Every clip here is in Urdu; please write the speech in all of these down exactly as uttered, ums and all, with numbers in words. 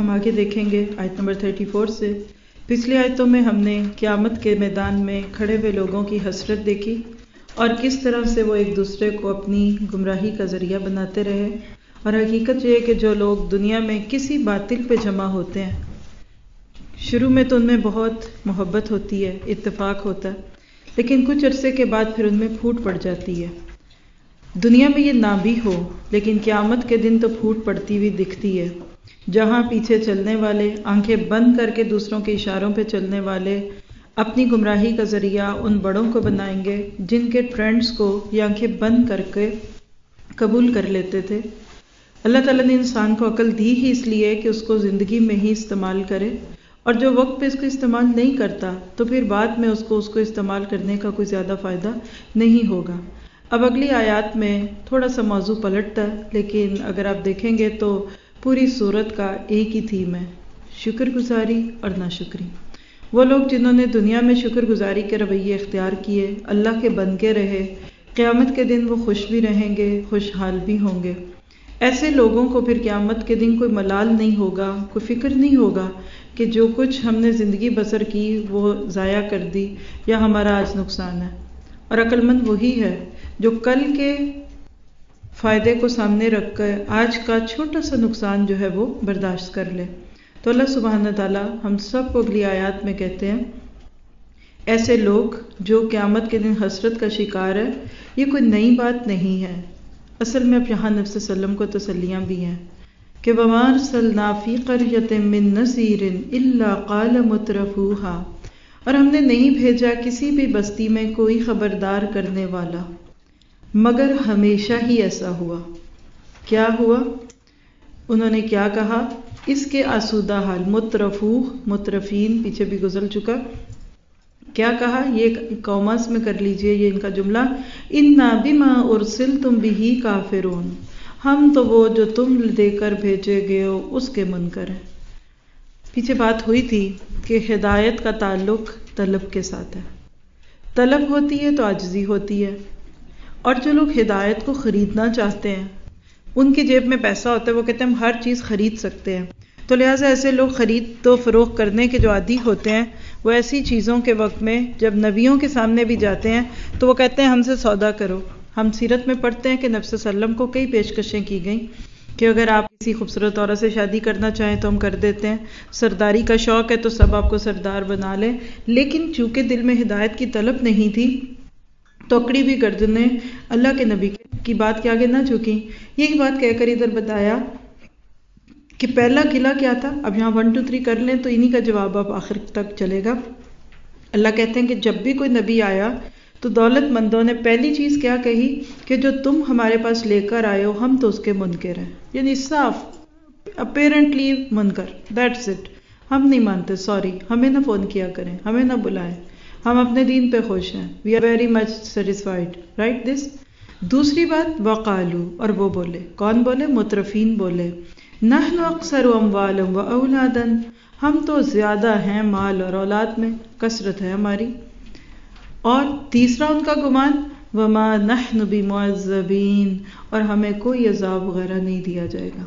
ہم آگے دیکھیں گے آیت نمبر چوتیس سے۔ پچھلی آیتوں میں ہم نے قیامت کے میدان میں کھڑے ہوئے لوگوں کی حسرت دیکھی اور کس طرح سے وہ ایک دوسرے کو اپنی گمراہی کا ذریعہ بناتے رہے، اور حقیقت یہ ہے کہ جو لوگ دنیا میں کسی باطل پہ جمع ہوتے ہیں، شروع میں تو ان میں بہت محبت ہوتی ہے، اتفاق ہوتا ہے، لیکن کچھ عرصے کے بعد پھر ان میں پھوٹ پڑ جاتی ہے۔ دنیا میں یہ نہ بھی ہو، لیکن قیامت کے دن تو پھوٹ پڑتی ہوئی دکھتی ہے، جہاں پیچھے چلنے والے، آنکھیں بند کر کے دوسروں کے اشاروں پہ چلنے والے اپنی گمراہی کا ذریعہ ان بڑوں کو بنائیں گے جن کے ٹرینڈز کو یہ آنکھیں بند کر کے قبول کر لیتے تھے۔ اللہ تعالیٰ نے انسان کو عقل دی ہی اس لیے کہ اس کو زندگی میں ہی استعمال کرے، اور جو وقت پہ اس کو استعمال نہیں کرتا تو پھر بعد میں اس کو اس کو استعمال کرنے کا کوئی زیادہ فائدہ نہیں ہوگا۔ اب اگلی آیات میں تھوڑا سا موضوع پلٹتا ہے، لیکن اگر آپ دیکھیں گے تو پوری صورت کا ایک ہی تھیم ہے، شکر گزاری اور ناشکری۔ وہ لوگ جنہوں نے دنیا میں شکر گزاری کے رویے اختیار کیے، اللہ کے بن کے رہے، قیامت کے دن وہ خوش بھی رہیں گے، خوشحال بھی ہوں گے۔ ایسے لوگوں کو پھر قیامت کے دن کوئی ملال نہیں ہوگا، کوئی فکر نہیں ہوگا کہ جو کچھ ہم نے زندگی بسر کی وہ ضائع کر دی یا ہمارا آج نقصان ہے۔ اور عقل مند وہی ہے جو کل کے فائدے کو سامنے رکھ کر آج کا چھوٹا سا نقصان جو ہے وہ برداشت کر لے۔ تو اللہ سبحانہ تعالیٰ ہم سب کو اگلی آیات میں کہتے ہیں، ایسے لوگ جو قیامت کے دن حسرت کا شکار ہے، یہ کوئی نئی بات نہیں ہے۔ اصل میں اب یہاں نبی صلی اللہ علیہ وسلم کو تسلیاں بھی ہیں کہ وَمَا أَرْسَلْنَا فِي قَرْيَةٍ مِّن نَذِيرٍ إِلَّا قَالَ مُتْرَفُوهَا، اور ہم نے نہیں بھیجا کسی بھی بستی میں کوئی خبردار کرنے والا مگر ہمیشہ ہی ایسا ہوا۔ کیا ہوا؟ انہوں نے کیا کہا؟ اس کے آسودہ حال، مترفوہ، مترفین پیچھے بھی گزر چکا۔ کیا کہا؟ یہ قوماس میں کر لیجئے یہ ان کا جملہ، اِنَّا بِمَا أُرْسِلْتُمْ بِهِ كَافِرُونَ، ہم تو وہ جو تم دے کر بھیجے گئے ہو اس کے منکر ہیں۔ پیچھے بات ہوئی تھی کہ ہدایت کا تعلق طلب کے ساتھ ہے، طلب ہوتی ہے تو عاجزی ہوتی ہے، اور جو لوگ ہدایت کو خریدنا چاہتے ہیں، ان کی جیب میں پیسہ ہوتا ہے، وہ کہتے ہیں ہم ہر چیز خرید سکتے ہیں، تو لہٰذا ایسے لوگ خرید و فروخت کرنے کے جو عادی ہوتے ہیں، وہ ایسی چیزوں کے وقت میں جب نبیوں کے سامنے بھی جاتے ہیں تو وہ کہتے ہیں ہم سے سودا کرو۔ ہم سیرت میں پڑھتے ہیں کہ نبی صلی اللہ علیہ وسلم کو کئی پیشکشیں کی گئیں کہ اگر آپ کسی خوبصورت عورت سے شادی کرنا چاہیں تو ہم کر دیتے ہیں، سرداری کا شوق ہے تو سب آپ کو سردار بنا لیں، لیکن چونکہ دل میں ہدایت کی طلب نہیں تھی تو اکڑی بھی گردنیں اللہ کے نبی کی بات کے آگے نہ جھکیں۔ یہی بات کہہ کر ادھر بتایا کہ پہلا قلعہ کیا تھا، اب یہاں ون ٹو تھری کر لیں تو انہی کا جواب اب آخر تک چلے گا۔ اللہ کہتے ہیں کہ جب بھی کوئی نبی آیا تو دولت مندوں نے پہلی چیز کیا کہی کہ جو تم ہمارے پاس لے کر آئے ہو ہم تو اس کے منکر ہیں، یعنی صاف اپیرنٹلی منکر، دیٹس اٹ، ہم نہیں مانتے، سوری، ہمیں نہ فون کیا کریں، ہمیں نہ بلائیں، ہم اپنے دین پہ خوش ہیں، we are very much satisfied, right this. دوسری بات وقالو، اور وہ بولے، کون بولے؟ مترفین بولے، نحن اکثر اموالا و اولادا، ہم تو زیادہ ہیں مال اور اولاد میں، کثرت ہے ہماری۔ اور تیسرا ان کا گمان، وما نحن بمعذبین، اور ہمیں کوئی عذاب وغیرہ نہیں دیا جائے گا۔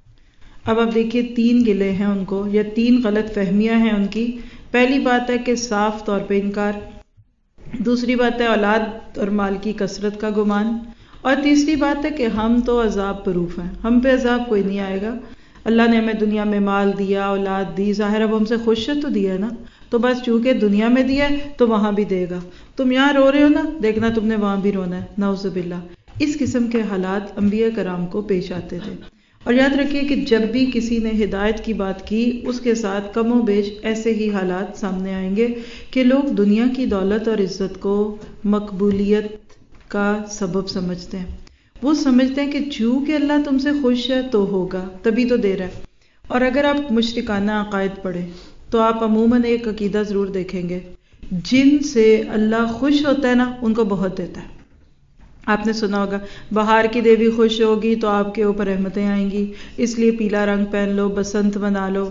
اب آپ دیکھیے تین گلے ہیں ان کو، یا تین غلط فہمیاں ہیں ان کی۔ پہلی بات ہے کہ صاف طور پہ انکار، دوسری بات ہے اولاد اور مال کی کثرت کا گمان، اور تیسری بات ہے کہ ہم تو عذاب پروف ہیں، ہم پہ عذاب کوئی نہیں آئے گا۔ اللہ نے ہمیں دنیا میں مال دیا، اولاد دی، ظاہر اب ہم سے خوش ہے تو دیا ہے نا، تو بس چونکہ دنیا میں دیا ہے تو وہاں بھی دے گا۔ تم یہاں رو رہے ہو نا، دیکھنا تم نے وہاں بھی رونا ہے، نعوذ باللہ۔ اس قسم کے حالات انبیاء کرام کو پیش آتے تھے، اور یاد رکھیے کہ جب بھی کسی نے ہدایت کی بات کی اس کے ساتھ کم و بیش ایسے ہی حالات سامنے آئیں گے کہ لوگ دنیا کی دولت اور عزت کو مقبولیت کا سبب سمجھتے ہیں۔ وہ سمجھتے ہیں کہ چونکہ اللہ تم سے خوش ہے تو ہوگا، تبھی تو دے رہا ہے۔ اور اگر آپ مشرکانہ عقائد پڑھیں تو آپ عموماً ایک عقیدہ ضرور دیکھیں گے، جن سے اللہ خوش ہوتا ہے نا ان کو بہت دیتا ہے۔ آپ نے سنا ہوگا بہار کی دیوی خوش ہوگی تو آپ کے اوپر رحمتیں آئیں گی، اس لیے پیلا رنگ پہن لو، بسنت منا لو۔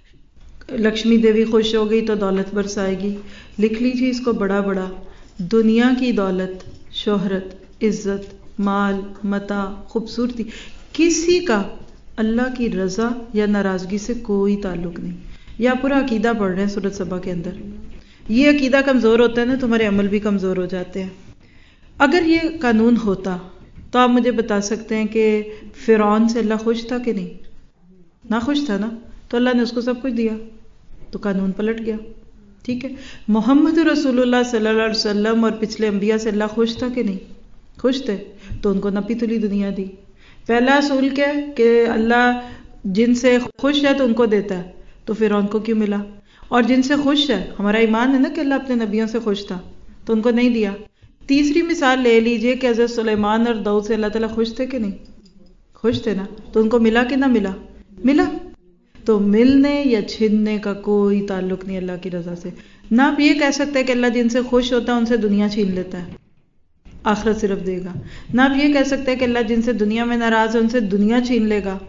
لکشمی دیوی خوش ہو گئی تو دولت برسائے گی۔ لکھ لیجیے اس کو بڑا بڑا، دنیا کی دولت، شہرت، عزت، مال، متاع، خوبصورتی، کسی کا اللہ کی رضا یا ناراضگی سے کوئی تعلق نہیں. یا پورا عقیدہ پڑھ رہے ہیں سورۃ سبا کے اندر. یہ عقیدہ کمزور ہوتا ہے نا تو ہمارے عمل بھی کمزور ہو جاتے ہیں. اگر یہ قانون ہوتا تو آپ مجھے بتا سکتے ہیں کہ فرعون سے اللہ خوش تھا کہ نہیں؟ نہ خوش تھا نا، تو اللہ نے اس کو سب کچھ دیا تو قانون پلٹ گیا. ٹھیک ہے. محمد رسول اللہ صلی اللہ علیہ وسلم اور پچھلے انبیاء سے اللہ خوش تھا کہ نہیں؟ خوش تھے، تو ان کو نپی تلی دنیا دی. پہلا اصول کیا ہے کہ اللہ جن سے خوش ہے تو ان کو دیتا ہے، تو فرعون کو کیوں ملا؟ اور جن سے خوش ہے، ہمارا ایمان ہے نا کہ اللہ اپنے نبیوں سے خوش تھا، تو ان کو نہیں دیا. تیسری مثال لے لیجئے کہ حضرت سلیمان اور داؤد سے اللہ تعالیٰ خوش تھے کہ نہیں؟ خوش تھے نا، تو ان کو ملا کہ نہ ملا؟ ملا. تو ملنے یا چھننے کا کوئی تعلق نہیں اللہ کی رضا سے. نہ آپ یہ کہہ سکتے کہ اللہ جن سے خوش ہوتا ہے ان سے دنیا چھین لیتا ہے، آخرت صرف دے گا. نہ آپ یہ کہہ سکتے کہ اللہ جن سے دنیا میں ناراض ہے ان سے دنیا چھین لے گا،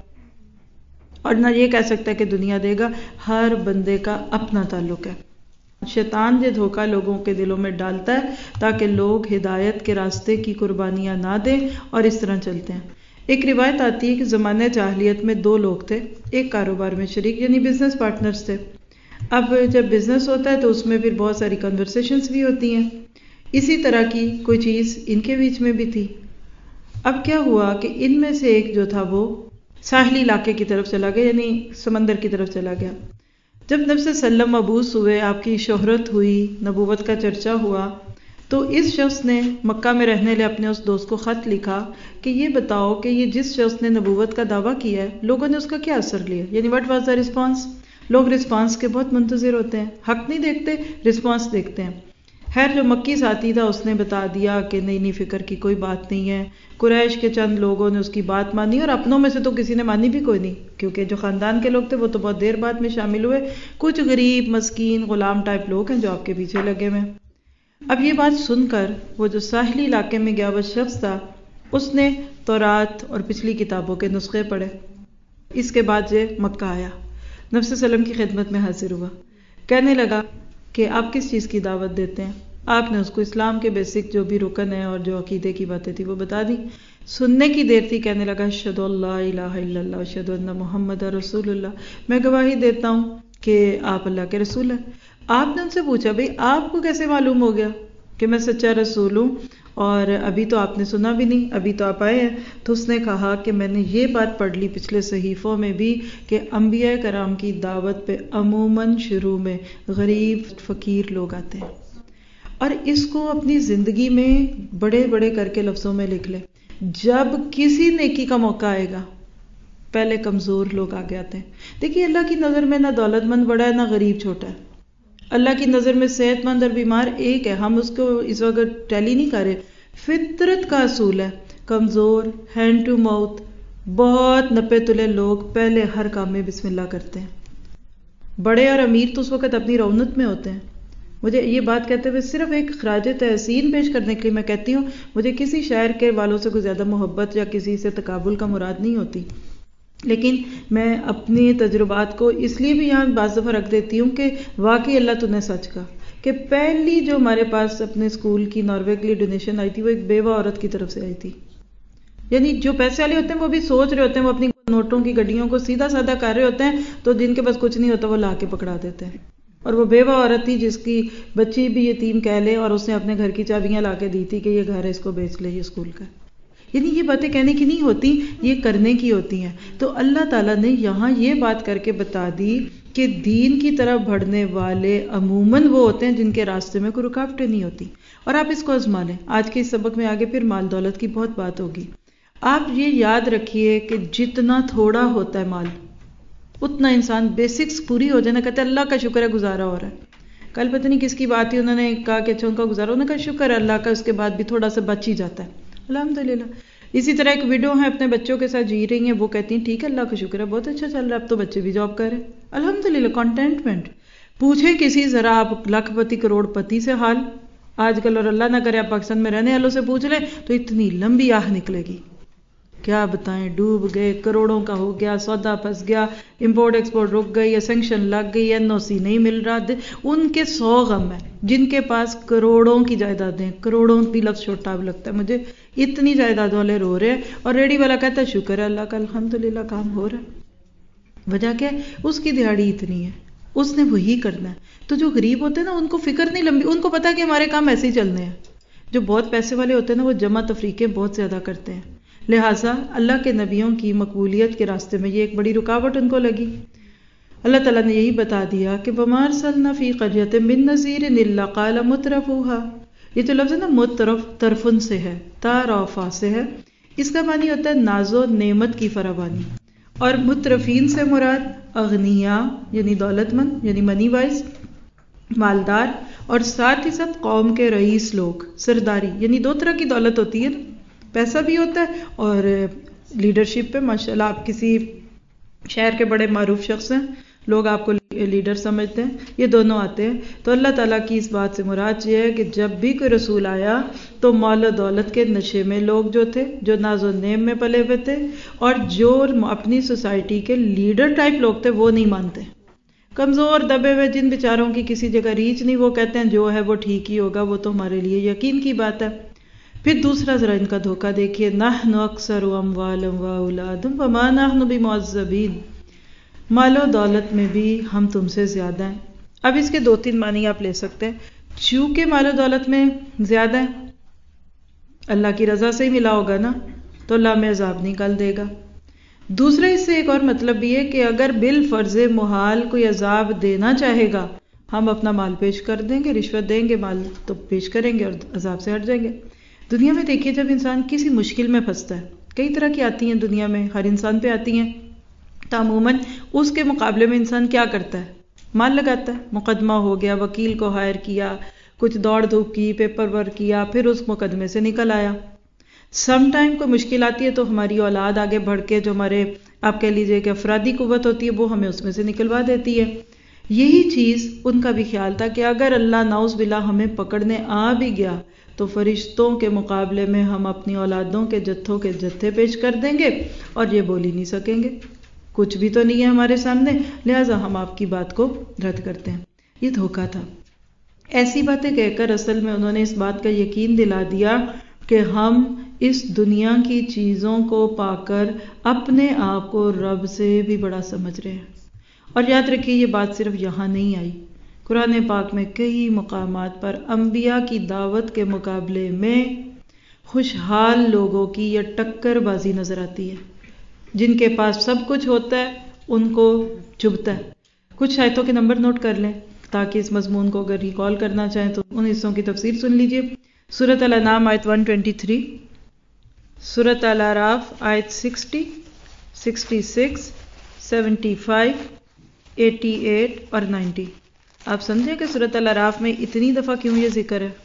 اور نہ یہ کہہ سکتا کہ دنیا دے گا. ہر بندے کا اپنا تعلق ہے. شیطان یہ دھوکہ لوگوں کے دلوں میں ڈالتا ہے تاکہ لوگ ہدایت کے راستے کی قربانیاں نہ دیں اور اس طرح چلتے ہیں. ایک روایت آتی ہے کہ زمانے جاہلیت میں دو لوگ تھے، ایک کاروبار میں شریک، یعنی بزنس پارٹنرز تھے. اب جب بزنس ہوتا ہے تو اس میں پھر بہت ساری کنورسیشنز بھی ہوتی ہیں. اسی طرح کی کوئی چیز ان کے بیچ میں بھی تھی. اب کیا ہوا کہ ان میں سے ایک جو تھا وہ ساحلی علاقے کی طرف چلا گیا، یعنی سمندر کی طرف چلا گیا. جب نبی صلی اللہ علیہ وسلم مبعوث ہوئے، آپ کی شہرت ہوئی، نبوت کا چرچا ہوا، تو اس شخص نے مکہ میں رہنے لے اپنے اس دوست کو خط لکھا کہ یہ بتاؤ کہ یہ جس شخص نے نبوت کا دعویٰ کیا ہے لوگوں نے اس کا کیا اثر لیا، یعنی وٹ واز دا رسپانس. لوگ رسپانس کے بہت منتظر ہوتے ہیں، حق نہیں دیکھتے، رسپانس دیکھتے ہیں. خیر جو مکی ساتھی تھا اس نے بتا دیا کہ نہیں نہیں فکر کی کوئی بات نہیں ہے. قریش کے چند لوگوں نے اس کی بات مانی، اور اپنوں میں سے تو کسی نے مانی بھی کوئی نہیں، کیونکہ جو خاندان کے لوگ تھے وہ تو بہت دیر بعد میں شامل ہوئے. کچھ غریب مسکین غلام ٹائپ لوگ ہیں جو آپ کے پیچھے لگے ہوئے. اب یہ بات سن کر وہ جو ساحلی علاقے میں گیا وہ شخص تھا، اس نے تورات اور پچھلی کتابوں کے نسخے پڑھے. اس کے بعد یہ مکہ آیا، نبی صلی اللہ علیہ وسلم کی خدمت میں حاضر ہوا. کہنے لگا کہ آپ کس چیز کی دعوت دیتے ہیں؟ آپ نے اس کو اسلام کے بیسک جو بھی رکن ہیں اور جو عقیدے کی باتیں تھی وہ بتا دی. سننے کی دیر تھی، کہنے لگا اشہدو اللہ الہ الا اللہ اشہدو ان محمد رسول اللہ، میں گواہی دیتا ہوں کہ آپ اللہ کے رسول ہیں. آپ نے ان سے پوچھا بھئی آپ کو کیسے معلوم ہو گیا کہ میں سچا رسول ہوں، اور ابھی تو آپ نے سنا بھی نہیں، ابھی تو آپ آئے ہیں. تو اس نے کہا کہ میں نے یہ بات پڑھ لی پچھلے صحیفوں میں بھی کہ انبیاء کرام کی دعوت پہ عموماً شروع میں غریب فقیر لوگ آتے ہیں، اور اس کو اپنی زندگی میں بڑے بڑے کر کے لفظوں میں لکھ لے. جب کسی نیکی کا موقع آئے گا پہلے کمزور لوگ آگے آتے ہیں. دیکھیے اللہ کی نظر میں نہ دولت مند بڑا ہے نہ غریب چھوٹا ہے. اللہ کی نظر میں صحت مند اور بیمار ایک ہے. ہم اس کو اس وقت ٹیلی نہیں کر رہے. فطرت کا اصول ہے کمزور، ہینڈ ٹو ماؤتھ، بہت نپے تلے لوگ پہلے ہر کام میں بسم اللہ کرتے ہیں. بڑے اور امیر تو اس وقت اپنی رونت میں ہوتے ہیں. مجھے یہ بات کہتے ہوئے صرف ایک خراج تحسین پیش کرنے کے لیے میں کہتی ہوں، مجھے کسی شہر کے والوں سے کوئی زیادہ محبت یا کسی سے تقابل کا مراد نہیں ہوتی، لیکن میں اپنی تجربات کو اس لیے بھی یہاں بعض دفعہ رکھ دیتی ہوں کہ واقعی اللہ تو نے سچ کہا کہ پہلی جو ہمارے پاس اپنے اسکول کی ناروے کے لیے ڈونیشن آئی تھی وہ ایک بیوہ عورت کی طرف سے آئی تھی. یعنی جو پیسے والے ہوتے ہیں وہ بھی سوچ رہے ہوتے ہیں، وہ اپنی نوٹوں کی گڈیوں کو سیدھا سادہ کر رہے ہوتے ہیں، تو جن کے پاس کچھ نہیں ہوتا وہ لا کے پکڑا دیتے ہیں. اور وہ بیوہ عورت تھی جس کی بچی بھی یتیم کہہ لے، اور اس نے اپنے گھر کی چابیاں لا کے دی تھی کہ یہ گھر ہے اس کو بیچ لے، یہ اسکول کا. یعنی یہ باتیں کہنے کی نہیں ہوتی، یہ کرنے کی ہوتی ہیں. تو اللہ تعالیٰ نے یہاں یہ بات کر کے بتا دی کہ دین کی طرف بڑھنے والے عموماً وہ ہوتے ہیں جن کے راستے میں کوئی رکاوٹیں نہیں ہوتی. اور آپ اس کو آزما لیں. آج کے اس سبق میں آگے پھر مال دولت کی بہت بات ہوگی. آپ یہ یاد رکھیے کہ جتنا تھوڑا ہوتا ہے مال اتنا انسان بیسکس پوری ہو جانا کہتے ہیں اللہ کا شکر ہے گزارا ہو رہا ہے. کل پتہ نہیں کس کی بات تھی، انہوں نے کہا کہ اچھا ان کا گزارا، انہوں نے کہا شکر ہے اللہ کا، اس کے بعد بھی تھوڑا سا بچ ہی جاتا ہے الحمدللہ. اسی طرح ایک ویڈیو ہیں اپنے بچوں کے ساتھ جی رہی ہیں، وہ کہتی ہیں ٹھیک ہے اللہ کا شکر ہے بہت اچھا چل رہا ہے، اب تو بچے بھی جاب کر رہے ہیں الحمدللہ. کانٹینٹمنٹ. پوچھیں کسی ذرا آپ لاکھ پتی کروڑ پتی سے حال آج کل، اور اللہ نہ کرے آپ پاکستان میں رہنے والوں سے پوچھ لیں تو اتنی لمبی آہ نکلے گی. کیا بتائیں، ڈوب گئے، کروڑوں کا ہو گیا، سودا پھنس گیا، امپورٹ ایکسپورٹ رک گئی یا سینکشن لگ گئی، این او سی نہیں مل رہا. ان کے سو غم ہیں جن کے پاس کروڑوں کی جائیدادیں، کروڑوں بھی لفظ چھوٹا لگتا ہے مجھے، اتنی جائیداد والے رو رہے ہیں اور ریڈی والا کہتا ہے شکر ہے اللہ کا الحمدللہ کام ہو رہا ہے. وجہ کیا ہے؟ اس کی دیہڑی اتنی ہے، اس نے وہی کرنا ہے. تو جو غریب ہوتے ہیں نا ان کو فکر نہیں لمبی، ان کو پتا کہ ہمارے کام ایسے ہی چلنے ہیں. جو بہت پیسے والے ہوتے ہیں نا وہ جمع تفریقیں بہت زیادہ کرتے ہیں، لہٰذا اللہ کے نبیوں کی مقبولیت کے راستے میں یہ ایک بڑی رکاوٹ ان کو لگی. اللہ تعالیٰ نے یہی بتا دیا کہ وَمَا أَرْسَلْنَا فِي قَرْيَةٍ مِّن نَذِيرٍ إِلَّا قَالَ مُتْرَفُوهَا. یہ جو لفظ ہے نا مترف، طرفن سے ہے، تارافا سے ہے، اس کا معنی ہوتا ہے ناز و نعمت کی فراوانی. اور مترفین سے مراد اغنیا یعنی دولت مند یعنی منی وائز، مالدار، اور ساتھ ہی ساتھ قوم کے رئیس لوگ، سرداری. یعنی دو طرح کی دولت ہوتی ہے، پیسہ بھی ہوتا ہے اور لیڈرشپ پہ ماشاءاللہ آپ کسی شہر کے بڑے معروف شخص ہیں، لوگ آپ کو لیڈر سمجھتے ہیں، یہ دونوں آتے ہیں. تو اللہ تعالیٰ کی اس بات سے مراد یہ ہے کہ جب بھی کوئی رسول آیا تو مال و دولت کے نشے میں لوگ جو تھے، جو ناز و نعم میں پلے ہوئے تھے، اور جو اپنی سوسائٹی کے لیڈر ٹائپ لوگ تھے وہ نہیں مانتے. کمزور دبے ہوئے جن بیچاروں کی کسی جگہ ریچ نہیں، وہ کہتے ہیں جو ہے وہ ٹھیک ہی ہوگا، وہ تو ہمارے لیے یقین کی بات ہے. پھر دوسرا ذرا ان کا دھوکہ دیکھیے، نحن اکثر اموالا و اولادا وما نحن بمعذبین. مال و دولت میں بھی ہم تم سے زیادہ ہیں. اب اس کے دو تین معنی آپ لے سکتے ہیں. چونکہ مال و دولت میں زیادہ ہے، اللہ کی رضا سے ہی ملا ہوگا نا، تو اللہ میں عذاب نکال دے گا. دوسرا اس سے ایک اور مطلب بھی ہے کہ اگر بالفرض محال کوئی عذاب دینا چاہے گا، ہم اپنا مال پیش کر دیں گے، رشوت دیں گے، مال تو پیش کریں گے اور عذاب سے ہٹ جائیں گے. دنیا میں دیکھیے جب انسان کسی مشکل میں پھنستا ہے، کئی طرح کی آتی ہیں دنیا میں، ہر انسان پہ آتی ہیں، تو عموماً اس کے مقابلے میں انسان کیا کرتا ہے؟ مال لگاتا ہے. مقدمہ ہو گیا، وکیل کو ہائر کیا، کچھ دوڑ دھوپ کی، پیپر ورک کیا، پھر اس مقدمے سے نکل آیا. سم ٹائم کوئی مشکل آتی ہے تو ہماری اولاد آگے بڑھ کے، جو ہمارے آپ کہہ لیجئے کہ افرادی قوت ہوتی ہے، وہ ہمیں اس میں سے نکلوا دیتی ہے. یہی چیز ان کا بھی خیال تھا کہ اگر اللہ نعوذ باللہ ہمیں پکڑنے آ بھی گیا تو فرشتوں کے مقابلے میں ہم اپنی اولادوں کے جتھوں کے جتھے پیش کر دیں گے اور یہ بول ہی نہیں سکیں گے، کچھ بھی تو نہیں ہے ہمارے سامنے، لہٰذا ہم آپ کی بات کو رد کرتے ہیں. یہ دھوکہ تھا. ایسی باتیں کہہ کر اصل میں انہوں نے اس بات کا یقین دلا دیا کہ ہم اس دنیا کی چیزوں کو پا کر اپنے آپ کو رب سے بھی بڑا سمجھ رہے ہیں. اور یاد رکھیے یہ بات صرف یہاں نہیں آئی، قرآن پاک میں کئی مقامات پر انبیاء کی دعوت کے مقابلے میں خوشحال لوگوں کی یہ ٹکر بازی نظر آتی ہے. جن کے پاس سب کچھ ہوتا ہے ان کو چبھتا ہے. کچھ آیتوں کے نمبر نوٹ کر لیں تاکہ اس مضمون کو اگر ریکال کرنا چاہیں تو ان حصوں کی تفسیر سن لیجئے. سورۃ الانعام آیت ایک سو تیئیس، سورۃ الاعراف آیت ساٹھ، چھیاسٹھ، پچہتر، اٹھاسی اور نوے. آپ سمجھیں کہ سورۃ الاعراف میں اتنی دفعہ کیوں یہ ذکر ہے؟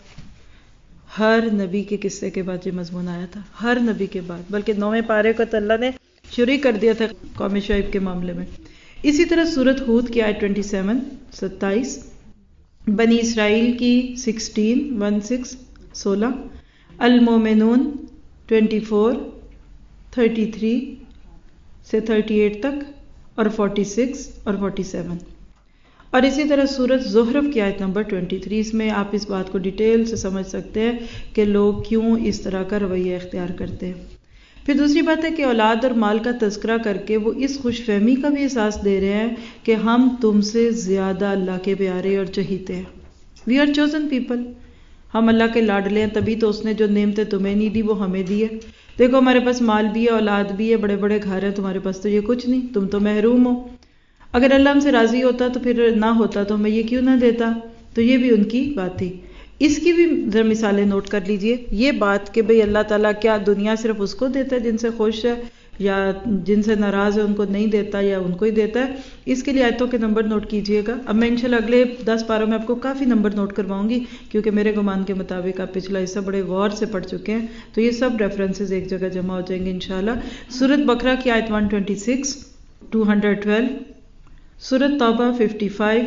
ہر نبی کے قصے کے بعد یہ مضمون آیا تھا، ہر نبی کے بعد، بلکہ نویں پارے کو تو اللہ نے شروع کر دیا تھا قوم شعیب کے معاملے میں. اسی طرح سورۃ ہود کی آیت ستائیس، ستائیس، بنی اسرائیل کی سکسٹین، ون سکس، سولہ، المومنون ٹوینٹی فور، تھرٹی تھری سے تھرٹی ایٹ تک اور فورٹی سکس اور فورٹی سیون. اور اسی طرح سورۃ زخرف کی آیت نمبر تیئیس، اس میں آپ اس بات کو ڈیٹیل سے سمجھ سکتے ہیں کہ لوگ کیوں اس طرح کا رویہ اختیار کرتے ہیں. پھر دوسری بات ہے کہ اولاد اور مال کا تذکرہ کر کے وہ اس خوش فہمی کا بھی احساس دے رہے ہیں کہ ہم تم سے زیادہ اللہ کے پیارے اور چہیتے ہیں. وی آر چوزن پیپل، ہم اللہ کے لاڈلے ہیں، تبھی تو اس نے جو نعمتیں تمہیں نہیں دی وہ ہمیں دی ہے. دیکھو ہمارے پاس مال بھی ہے، اولاد بھی ہے، بڑے بڑے گھر ہیں، تمہارے پاس تو یہ کچھ نہیں، تم تو محروم ہو. اگر اللہ ہم سے راضی ہوتا تو پھر نہ ہوتا تو ہمیں یہ کیوں نہ دیتا. تو یہ بھی ان کی بات تھی. اس کی بھی ذرا مثالیں نوٹ کر لیجئے. یہ بات کہ بھئی اللہ تعالیٰ کیا دنیا صرف اس کو دیتا ہے جن سے خوش ہے، یا جن سے ناراض ہے ان کو نہیں دیتا، یا ان کو ہی دیتا ہے؟ اس کے لیے آیتوں کے نمبر نوٹ کیجئے گا. اب میں انشاءاللہ اگلے دس پاروں میں آپ کو کافی نمبر نوٹ کرواؤں گی، کیونکہ میرے گمان کے مطابق آپ پچھلا حصہ بڑے غور سے پڑھ چکے ہیں، تو یہ سب ریفرنسز ایک جگہ جمع ہو جائیں گے انشاءاللہ. سورۃ بقرہ کی آیت ایک سو چھبیس، دو سو بارہ، سورۃ توبہ پچپن،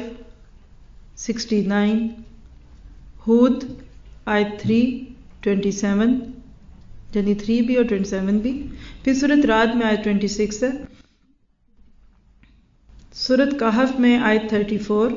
سکسٹی نائن، ہود آیت تین، سیون، یعنی تھری بھی اور ٹوینٹی سیون بھی. پھر سورت رات میں آیت ٹوینٹی سکس ہے. سورت کہف میں آیت تھرٹی فور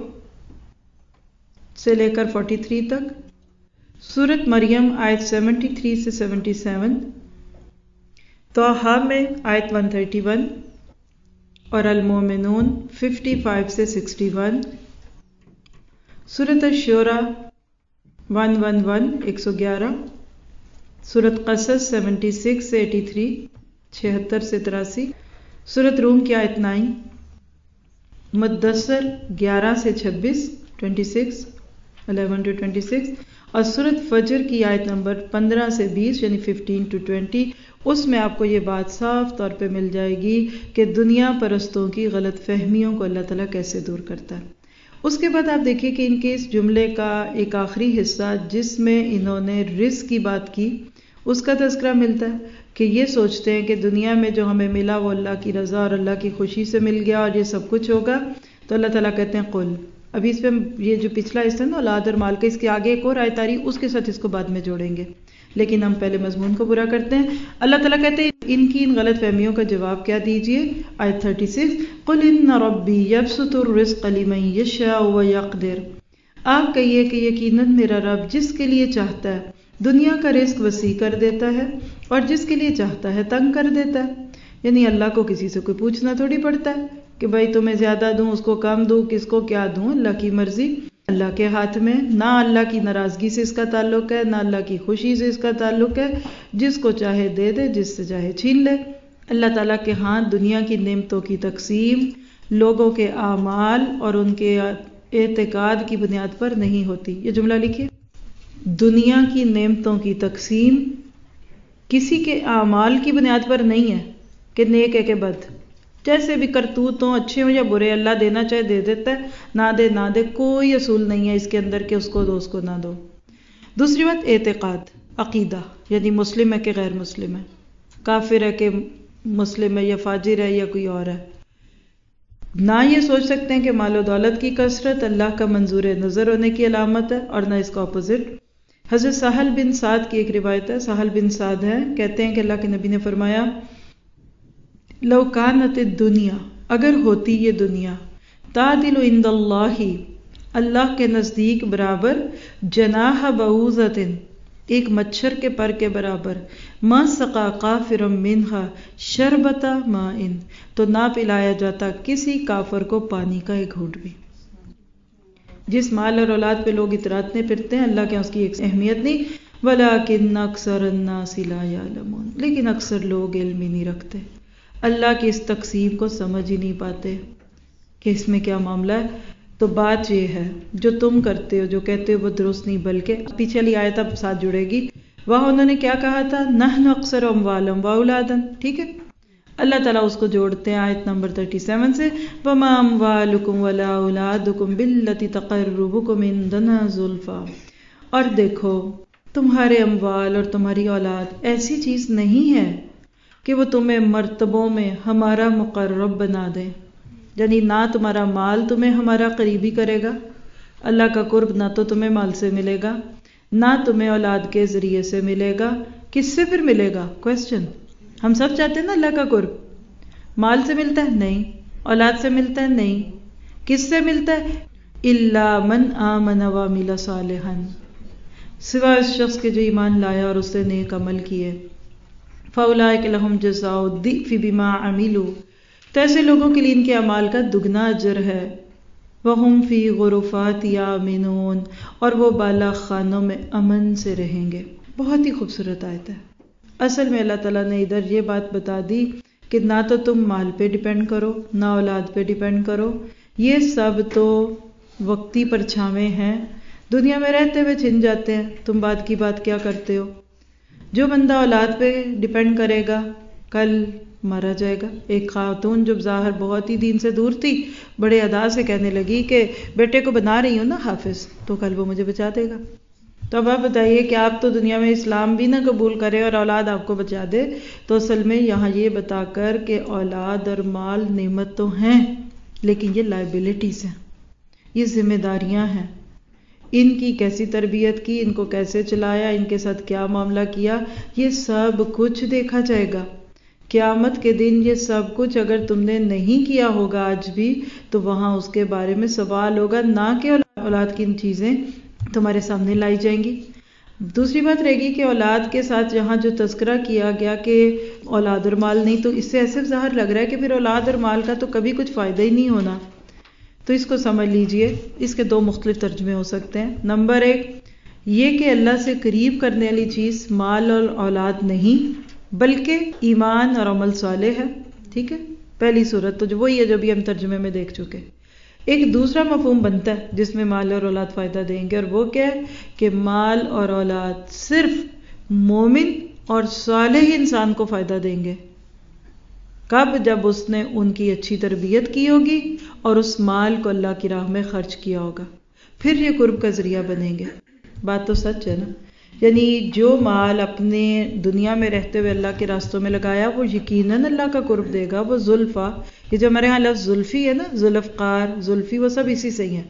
سے لے کر فورٹی تھری تک. سورت مریم آیت سیونٹی تھری سے سیونٹی سیون. طٰہٰ میں آیت ون تھرٹی ون اور المومنون ففٹی فائیو سے سکسٹی ون. سورت الشورى ون ون ون ایک سو گیارہ. سورت قصص سیونٹی سکس سے ایٹی تھری چھہتر سے تراسی. سورت روم کی آیت نائن. مدثر گیارہ سے چھبیس twenty six eleven to twenty six. اور سورت فجر کی آیت نمبر پندرہ سے بیس یعنی ففٹین ٹو ٹوینٹی. اس میں آپ کو یہ بات صاف طور پہ مل جائے گی کہ دنیا پرستوں کی غلط فہمیوں کو اللہ تعالیٰ کیسے دور کرتا ہے. اس کے بعد آپ دیکھیے کہ ان کے اس جملے کا ایک آخری حصہ جس میں انہوں نے رزق کی بات کی اس کا تذکرہ ملتا ہے کہ یہ سوچتے ہیں کہ دنیا میں جو ہمیں ملا وہ اللہ کی رضا اور اللہ کی خوشی سے مل گیا اور یہ سب کچھ ہوگا. تو اللہ تعالیٰ کہتے ہیں قل. ابھی اس پہ یہ جو پچھلا حصہ نا اولاد اور مال کا اس کے آگے ایک اور آیت آ رہی اس کے ساتھ اس کو بعد میں جوڑیں گے لیکن ہم پہلے مضمون کو پورا کرتے ہیں. اللہ تعالیٰ کہتے ہیں ان کی ان غلط فہمیوں کا جواب کیا دیجئے. آیت تھرٹی سکس قل ان ربی یبسط الرزق لمن یشاء ویقدر. آپ کہیے کہ یقیناً میرا رب جس کے لیے چاہتا ہے دنیا کا رزق وسیع کر دیتا ہے اور جس کے لیے چاہتا ہے تنگ کر دیتا ہے. یعنی اللہ کو کسی سے کوئی پوچھنا تھوڑی پڑتا ہے کہ بھائی تمہیں زیادہ دوں اس کو کم دوں کس کو کیا دوں. اللہ کی مرضی اللہ کے ہاتھ میں. نہ اللہ کی ناراضگی سے اس کا تعلق ہے نہ اللہ کی خوشی سے اس کا تعلق ہے. جس کو چاہے دے دے جس سے چاہے چھین لے. اللہ تعالیٰ کے ہاں دنیا کی نعمتوں کی تقسیم لوگوں کے اعمال اور ان کے اعتقاد کی بنیاد پر نہیں ہوتی. یہ جملہ لکھیے. دنیا کی نعمتوں کی تقسیم کسی کے اعمال کی بنیاد پر نہیں ہے کہ نیک ہے کہ بد. جیسے بھی کرتوت ہوں اچھے ہوں یا برے اللہ دینا چاہے دے دیتا ہے نہ دے نہ دے. کوئی اصول نہیں ہے اس کے اندر کہ اس کو دو اس کو نہ دو. دوسری بات اعتقاد عقیدہ یعنی مسلم ہے کہ غیر مسلم ہے کافر ہے کہ مسلم ہے یا فاجر ہے یا کوئی اور ہے. نہ یہ سوچ سکتے ہیں کہ مال و دولت کی کثرت اللہ کا منظور نظر ہونے کی علامت ہے اور نہ اس کا اپوزٹ. حضرت سہل بن سعد کی ایک روایت ہے. سہل بن سعد ہے کہتے ہیں کہ اللہ کے نبی نے فرمایا لو کانت الدنیا اگر ہوتی یہ دنیا تعدل عند اللہ اللہ کے نزدیک برابر جناح بعوضۃ ایک مچھر کے پر کے برابر ما سقا کافر منہا شربت ماء تو نہ پلایا جاتا کسی کافر کو پانی کا ایک گھونٹ بھی. جس مال اور اولاد پہ لوگ اتراتے پھرتے ہیں اللہ کے اس کی ایک اہمیت نہیں. ولیکن اکثر الناس لا یعلمون لیکن اکثر لوگ علم ہی نہیں رکھتے. اللہ کی اس تقسیم کو سمجھ ہی نہیں پاتے کہ اس میں کیا معاملہ ہے. تو بات یہ ہے جو تم کرتے ہو جو کہتے ہو وہ درست نہیں بلکہ پیچھے والی آیت اب ساتھ جڑے گی. وہاں انہوں نے کیا کہا تھا نحن اکثر اموالا واولادا. ٹھیک ہے اللہ تعالیٰ اس کو جوڑتے ہیں آیت نمبر تھرٹی سیون سے وما اموالکم ولا اولادکم باللتی تقربکم عندنا زلفا. اور دیکھو تمہارے اموال اور تمہاری اولاد ایسی چیز نہیں ہے کہ وہ تمہیں مرتبوں میں ہمارا مقرب بنا دے. یعنی نہ تمہارا مال تمہیں ہمارا قریبی کرے گا. اللہ کا قرب نہ تو تمہیں مال سے ملے گا نہ تمہیں اولاد کے ذریعے سے ملے گا. کس سے پھر ملے گا؟ کویسچن. ہم سب چاہتے ہیں نا اللہ کا قرب. مال سے ملتا ہے؟ نہیں. اولاد سے ملتا ہے؟ نہیں. کس سے ملتا ہے؟ الا من آمن وعمل صالحا سوائے اس شخص کے جو ایمان لایا اور اس نے نیک عمل کیے. فاولئک لہم جزاء الضعف بما عملوا تو ایسے لوگوں کے لیے ان کے اعمال کا دگنا اجر ہے. وہم فی غرفات یامنون اور وہ بالا خانوں میں امن سے رہیں گے. بہت ہی خوبصورت آیت ہے. اصل میں اللہ تعالیٰ نے ادھر یہ بات بتا دی کہ نہ تو تم مال پہ ڈیپینڈ کرو نہ اولاد پہ ڈیپینڈ کرو. یہ سب تو وقتی پرچھاویں ہیں دنیا میں رہتے ہوئے چھن جاتے ہیں. تم بات کی بات کیا کرتے ہو. جو بندہ اولاد پہ ڈیپینڈ کرے گا کل مارا جائے گا. ایک خاتون جو ظاہر بہت ہی دین سے دور تھی بڑے ادا سے کہنے لگی کہ بیٹے کو بنا رہی ہوں نا حافظ تو کل وہ مجھے بچا دے گا. تو اب آپ بتائیے کہ آپ تو دنیا میں اسلام بھی نہ قبول کرے اور اولاد آپ کو بچا دے. تو اصل میں یہاں یہ بتا کر کہ اولاد اور مال نعمت تو ہیں لیکن یہ لائبلٹیز ہیں, یہ ذمہ داریاں ہیں. ان کی کیسی تربیت کی، ان کو کیسے چلایا، ان کے ساتھ کیا معاملہ کیا، یہ سب کچھ دیکھا جائے گا۔ قیامت کے دن یہ سب کچھ اگر تم نے نہیں کیا ہوگا آج بھی، تو وہاں اس کے بارے میں سوال ہوگا، نہ کہ اولاد کی ان چیزیں تمہارے سامنے لائی جائیں گی۔ دوسری بات رہے گی کہ اولاد کے ساتھ یہاں جو تذکرہ کیا گیا کہ اولاد اور مال نہیں، تو اس سے ایسے ظاہر لگ رہا ہے کہ پھر اولاد اور مال کا تو کبھی کچھ فائدہ ہی نہیں ہونا۔ تو اس کو سمجھ لیجئے، اس کے دو مختلف ترجمے ہو سکتے ہیں۔ نمبر ایک یہ کہ اللہ سے قریب کرنے والی چیز مال اور اولاد نہیں، بلکہ ایمان اور عمل صالح ہے، ٹھیک ہے، پہلی صورت تو جو وہی ہے جو بھی ہم ترجمے میں دیکھ چکے۔ ایک دوسرا مفہوم بنتا ہے جس میں مال اور اولاد فائدہ دیں گے، اور وہ کیا ہے کہ مال اور اولاد صرف مومن اور صالح انسان کو فائدہ دیں گے۔ کب؟ جب اس نے ان کی اچھی تربیت کی ہوگی اور اس مال کو اللہ کی راہ میں خرچ کیا ہوگا، پھر یہ قرب کا ذریعہ بنیں گے۔ بات تو سچ ہے نا؟ یعنی جو مال اپنے دنیا میں رہتے ہوئے اللہ کے راستوں میں لگایا وہ یقیناً اللہ کا قرب دے گا۔ وہ زلفا، یہ جو ہمارے ہاں لفظ زلفی ہے نا، زلفقار، زلفی، وہ سب اسی سے ہی ہیں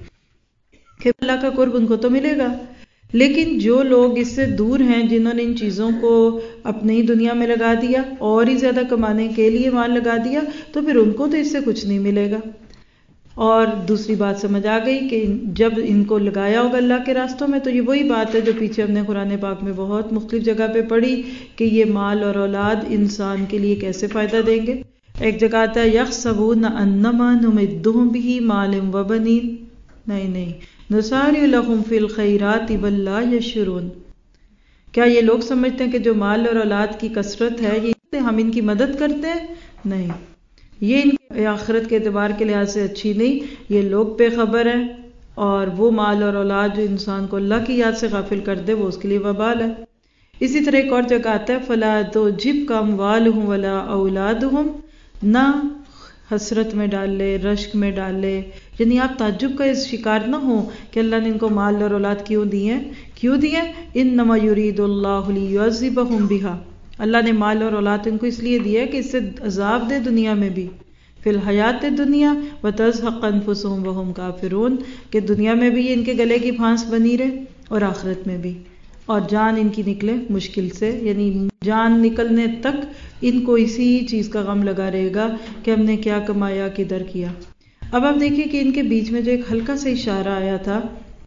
کہ اللہ کا قرب ان کو تو ملے گا۔ لیکن جو لوگ اس سے دور ہیں، جنہوں نے ان چیزوں کو اپنی دنیا میں لگا دیا اور ہی زیادہ کمانے کے لیے مال لگا دیا، تو پھر ان کو تو اس سے کچھ نہیں ملے گا۔ اور دوسری بات سمجھ آ گئی کہ جب ان کو لگایا ہوگا اللہ کے راستوں میں، تو یہ وہی بات ہے جو پیچھے ہم نے قرآن پاک میں بہت مختلف جگہ پہ پڑھی کہ یہ مال اور اولاد انسان کے لیے کیسے فائدہ دیں گے۔ ایک جگہ آتا ہے یحسبون انما نمدهم به مال وبنین، نہیں نہیں، نسارع لهم فی الخیرات بل لا یشعرون۔ کیا یہ لوگ سمجھتے ہیں کہ جو مال اور اولاد کی کثرت ہے یہ ہم ان کی مدد کرتے ہیں؟ نہیں، یہ ان کی آخرت کے اعتبار کے لحاظ سے اچھی نہیں، یہ لوگ بے خبر ہیں، اور وہ مال اور اولاد جو انسان کو اللہ کی یاد سے غافل کر دے وہ اس کے لیے وبال ہے۔ اسی طرح ایک اور جگہ آتا ہے فلا تعجبک اموالهم ولا اولادهم، نہ حسرت میں ڈال لے، رشک میں ڈال لے، یعنی آپ تعجب کا اس شکار نہ ہو کہ اللہ نے ان کو مال اور اولاد کیوں دیے ہیں، کیوں دیے؟ انما یرید اللہ لیعذبهم بها، اللہ نے مال اور اولاد ان کو اس لیے دیا ہے کہ اس سے عذاب دے دنیا میں بھی، فی الحیات دنیا وتزہق انفسهم وهم کافرون، کہ دنیا میں بھی یہ ان کے گلے کی پھانس بنی رہے اور آخرت میں بھی، اور جان ان کی نکلے مشکل سے، یعنی جان نکلنے تک ان کو اسی چیز کا غم لگا رہے گا کہ ہم نے کیا کمایا، کدھر کیا۔ اب آپ دیکھیے کہ ان کے بیچ میں جو ایک ہلکا سا اشارہ آیا تھا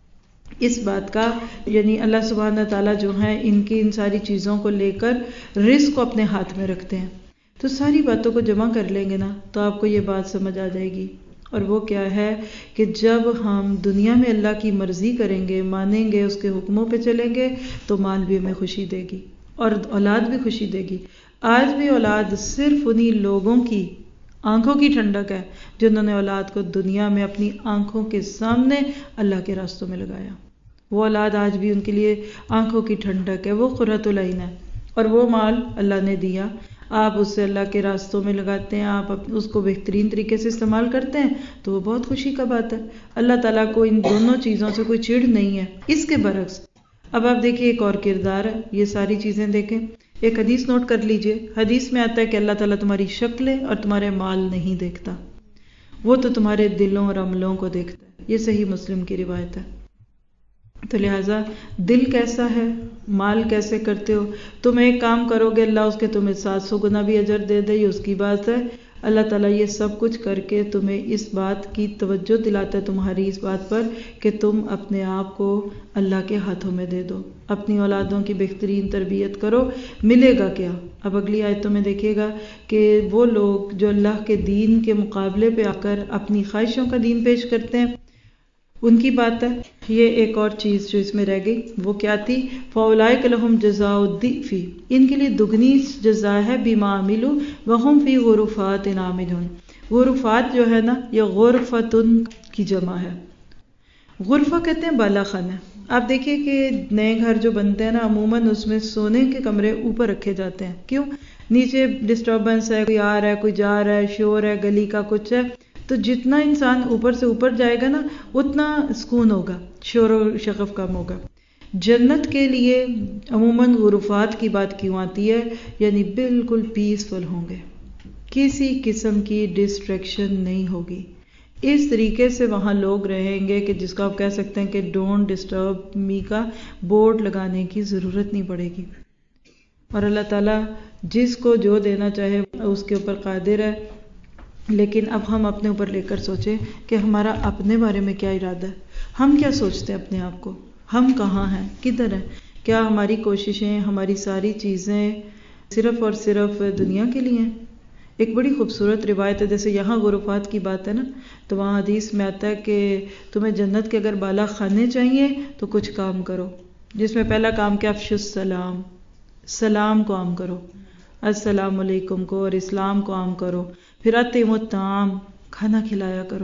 اس بات کا، یعنی اللہ سبحانہ تعالیٰ جو ہیں ان کی ان ساری چیزوں کو لے کر رزق کو اپنے ہاتھ میں رکھتے ہیں، تو ساری باتوں کو جمع کر لیں گے نا تو آپ کو یہ بات سمجھ آ جائے گی، اور وہ کیا ہے کہ جب ہم دنیا میں اللہ کی مرضی کریں گے، مانیں گے، اس کے حکموں پہ چلیں گے، تو مال بھی ہمیں خوشی دے گی اور اولاد بھی خوشی دے گی۔ آج بھی اولاد صرف انہی لوگوں کی آنکھوں کی ٹھنڈک ہے جنہوں نے اولاد کو دنیا میں اپنی آنکھوں کے سامنے اللہ کے راستوں میں لگایا۔ وہ اولاد آج بھی ان کے لیے آنکھوں کی ٹھنڈک ہے، وہ قرۃ العین ہے، اور وہ مال اللہ نے دیا، آپ اس سے اللہ کے راستوں میں لگاتے ہیں، آپ اس کو بہترین طریقے سے استعمال کرتے ہیں، تو وہ بہت خوشی کا بات ہے۔ اللہ تعالیٰ کو ان دونوں چیزوں سے کوئی چڑ نہیں ہے۔ اس کے برعکس اب آپ دیکھیں ایک اور کردار ہے، یہ ساری چیزیں دیکھیں، ایک حدیث نوٹ کر لیجئے، حدیث میں آتا ہے کہ اللہ تعالیٰ تمہاری شکلیں اور تمہارے مال نہیں دیکھتا، وہ تو تمہارے دلوں اور عملوں کو دیکھتا ہے، یہ صحیح مسلم کی روایت ہے۔ تو لہٰذا دل کیسا ہے، مال کیسے کرتے ہو، تم ایک کام کرو گے اللہ اس کے تمہیں سات سو گنا بھی اجر دے دے، یہ اس کی بات ہے۔ اللہ تعالیٰ یہ سب کچھ کر کے تمہیں اس بات کی توجہ دلاتا ہے، تمہاری اس بات پر کہ تم اپنے آپ کو اللہ کے ہاتھوں میں دے دو، اپنی اولادوں کی بہترین تربیت کرو، ملے گا کیا؟ اب اگلی آیتوں میں دیکھیے گا کہ وہ لوگ جو اللہ کے دین کے مقابلے پہ آ کر اپنی خواہشوں کا دین پیش کرتے ہیں، ان کی بات ہے۔ یہ ایک اور چیز جو اس میں رہ گئی وہ کیا تھی؟ فَأُولَئِكَ لَهُمْ جَزَاءُ الضِّعْفِ، ان کے لیے دگنی جزا ہے، بِمَا عَمِلُوا وَهُمْ فِي غُرُفَاتٍ آمِنُونَ۔ غرفات جو ہے نا یہ غرفتن کی جمع ہے، غرفہ کہتے ہیں بالا خانہ۔ آپ دیکھیے کہ نئے گھر جو بنتے ہیں نا عموماً اس میں سونے کے کمرے اوپر رکھے جاتے ہیں، کیوں؟ نیچے ڈسٹربنس ہے، کوئی آ رہا ہے، کوئی جا رہا ہے، شور ہے، گلی کا کچھ ہے، تو جتنا انسان اوپر سے اوپر جائے گا نا اتنا سکون ہوگا، شور و شغف کم ہوگا۔ جنت کے لیے عموماً غرفات کی بات کیوں آتی ہے؟ یعنی بالکل پیسفل ہوں گے، کسی قسم کی ڈسٹریکشن نہیں ہوگی، اس طریقے سے وہاں لوگ رہیں گے کہ جس کو آپ کہہ سکتے ہیں کہ ڈونٹ ڈسٹرب می کا بورڈ لگانے کی ضرورت نہیں پڑے گی. اور اللہ تعالیٰ جس کو جو دینا چاہے اس کے اوپر قادر ہے. لیکن اب ہم اپنے اوپر لے کر سوچیں کہ ہمارا اپنے بارے میں کیا ارادہ ہے. ہم کیا سوچتے ہیں اپنے آپ کو؟ ہم کہاں ہیں؟ کدھر ہیں؟ کیا ہماری کوششیں، ہماری ساری چیزیں صرف اور صرف دنیا کے لیے ہیں؟ ایک بڑی خوبصورت روایت ہے، جیسے یہاں غرفات کی بات ہے نا، تو وہاں حدیث میں آتا ہے کہ تمہیں جنت کے اگر بالا خانے چاہیے تو کچھ کام کرو، جس میں پہلا کام کیا؟ افشوا السلام، سلام کو عام کرو، السلام علیکم کو اور اسلام کو عام کرو. پھر اطعموا الطعام، کھانا کھلایا کرو،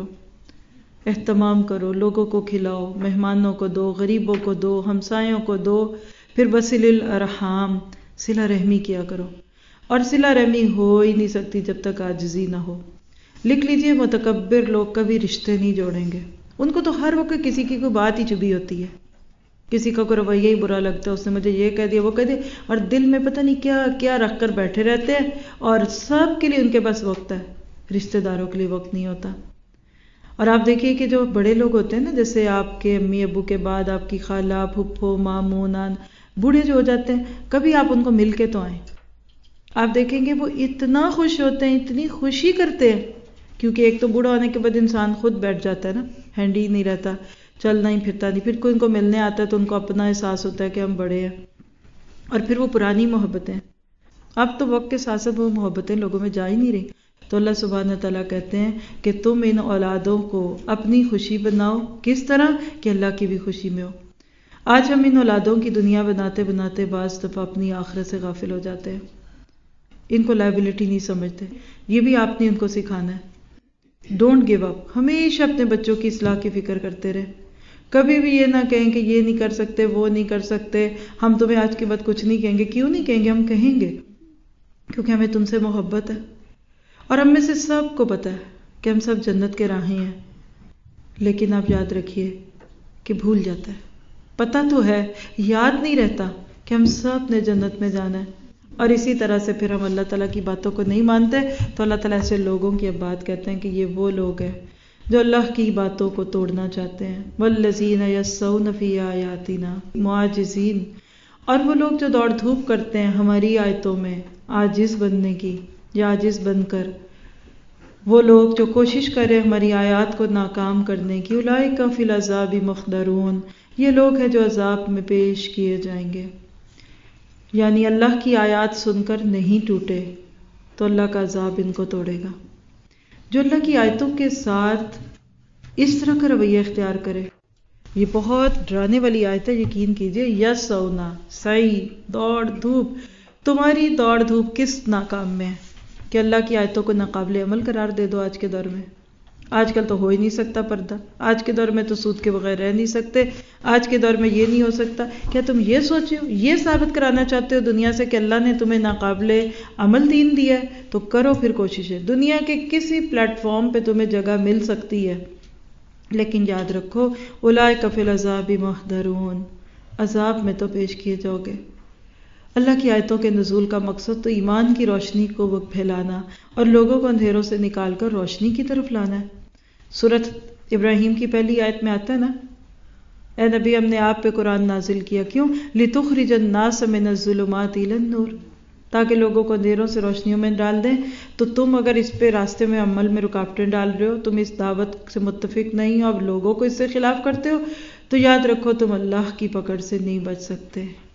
اہتمام کرو، لوگوں کو کھلاؤ، مہمانوں کو دو، غریبوں کو دو، ہمسایوں کو دو. پھر وصل الارحام، صلہ رحمی کیا کرو. اور صلہ رحمی ہو ہی نہیں سکتی جب تک عاجزی نہ ہو. لکھ لیجئے متکبر لوگ کبھی رشتے نہیں جوڑیں گے. ان کو تو ہر وقت کسی کی کوئی بات ہی چبھی ہوتی ہے، کسی کا کوئی رویہ ہی برا لگتا ہے، اس نے مجھے یہ کہہ دیا وہ کہہ دیا، اور دل میں پتہ نہیں کیا کیا رکھ کر بیٹھے رہتے ہیں. اور سب کے لیے ان کے پاس وقت ہے، رشتہ داروں کے لیے وقت نہیں ہوتا. اور آپ دیکھیے کہ جو بڑے لوگ ہوتے ہیں نا، جیسے آپ کے امی ابو کے بعد آپ کی خالہ، پھپھو، ماموں، نان، بوڑھے جو ہو جاتے ہیں، کبھی آپ ان کو مل کے تو آئیں. آپ دیکھیں گے وہ اتنا خوش ہوتے ہیں، اتنی خوشی کرتے ہیں، کیونکہ ایک تو بوڑھا ہونے کے بعد انسان خود بیٹھ جاتا ہے نا، ہینڈی ہی نہیں رہتا، چلنا ہی پھرتا نہیں. پھر کوئی ان کو ملنے آتا ہے تو ان کو اپنا احساس ہوتا ہے کہ ہم بڑے ہیں. اور پھر وہ پرانی محبتیں، اب تو وقت کے ساتھ ساتھ وہ محبتیں لوگوں میں جا ہی نہیں رہی. تو اللہ سبحانہ تعالیٰ کہتے ہیں کہ تم ان اولادوں کو اپنی خوشی بناؤ. کس طرح کہ اللہ کی بھی خوشی میں ہو. آج ہم ان اولادوں کی دنیا بناتے بناتے بعض دفعہ اپنی آخرت سے غافل ہو جاتے ہیں، ان کو لائبلٹی نہیں سمجھتے. یہ بھی آپ نے ان کو سکھانا ہے. ڈونٹ گیو اپ، ہمیشہ اپنے بچوں کی اصلاح کی فکر کرتے رہے. کبھی بھی یہ نہ کہیں کہ یہ نہیں کر سکتے، وہ نہیں کر سکتے، ہم تمہیں آج کے بعد کچھ نہیں کہیں گے. کیوں نہیں کہیں گے؟ ہم کہیں گے کیونکہ ہمیں تم سے محبت ہے. اور ہم میں سے سب کو پتہ ہے کہ ہم سب جنت کے راہیں ہیں. لیکن آپ یاد رکھیے کہ بھول جاتا ہے. پتہ تو ہے، یاد نہیں رہتا کہ ہم سب نے جنت میں جانا ہے. اور اسی طرح سے پھر ہم اللہ تعالیٰ کی باتوں کو نہیں مانتے. تو اللہ تعالیٰ ایسے لوگوں کی اب بات کہتے ہیں کہ یہ وہ لوگ ہیں جو اللہ کی باتوں کو توڑنا چاہتے ہیں. والذین یسعون فی آیاتنا معاجزین، اور وہ لوگ جو دوڑ دھوپ کرتے ہیں ہماری آیتوں میں عاجز بننے کی یا عاجز بن کر، وہ لوگ جو کوشش کریں ہماری آیات کو ناکام کرنے کی. اولئک فی العذاب محضرون، یہ لوگ ہیں جو عذاب میں پیش کیے جائیں گے. یعنی اللہ کی آیات سن کر نہیں ٹوٹے تو اللہ کا عذاب ان کو توڑے گا. جو اللہ کی آیتوں کے ساتھ اس طرح کا رویہ اختیار کرے، یہ بہت ڈرانے والی آیت ہے. یقین کیجئے، یسعونا، سعی، دوڑ دھوپ. تمہاری دوڑ دھوپ کس ناکام میں ہے کہ اللہ کی آیتوں کو ناقابل عمل قرار دے دو. آج کے دور میں، آج کل تو ہو ہی نہیں سکتا پردہ. آج کے دور میں تو سود کے بغیر رہ نہیں سکتے. آج کے دور میں یہ نہیں ہو سکتا. کیا تم یہ سوچے ہو، یہ ثابت کرانا چاہتے ہو دنیا سے کہ اللہ نے تمہیں ناقابل عمل دین دیا ہے؟ تو کرو پھر کوششیں. دنیا کے کسی پلیٹ فارم پہ تمہیں جگہ مل سکتی ہے، لیکن یاد رکھو اولئک فی العذاب محضرون، عذاب میں تو پیش کیے جاؤ گے. اللہ کی آیتوں کے نزول کا مقصد تو ایمان کی روشنی کو پھیلانا اور لوگوں کو اندھیروں سے نکال کر روشنی کی طرف لانا ہے. سورۃ ابراہیم کی پہلی آیت میں آتا ہے نا، اے نبی ہم نے آپ پہ قرآن نازل کیا. کیوں؟ لِتُخْرِجَ النَّاسَ مِنَ الظُّلُمَاتِ إِلَى النُّورِ، تاکہ لوگوں کو اندھیروں سے روشنیوں میں ڈال دیں. تو تم اگر اس پہ راستے میں عمل میں رکاوٹیں ڈال رہے ہو، تم اس دعوت سے متفق نہیں ہو، اب لوگوں کو اس سے خلاف کرتے ہو، تو یاد رکھو تم اللہ کی پکڑ سے نہیں بچ سکتے.